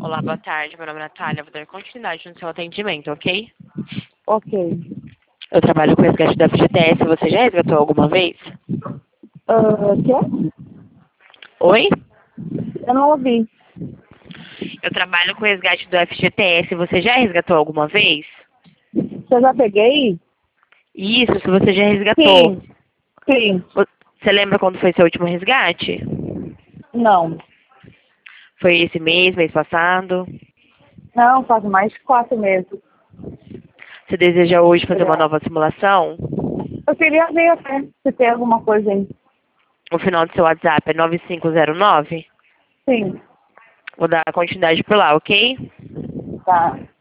Olá, boa tarde. Meu nome é Natália. Vou dar continuidade no seu atendimento, ok? Ok. Eu trabalho com resgate da FGTS. Você já resgatou alguma vez? Quê? Oi? Eu não ouvi. Eu trabalho com resgate do FGTS. Você já resgatou alguma vez? Você já peguei? Isso, se você já resgatou. Sim. Sim. Você lembra quando foi seu último resgate? Não. Foi esse mês passado? Não, faz mais de 4 meses. Você deseja hoje fazer uma Obrigada. nova simulação? Eu queria ver até se tem alguma coisa aí. O final do seu WhatsApp é 9509? Sim. Vou dar continuidade por lá, ok? Tá.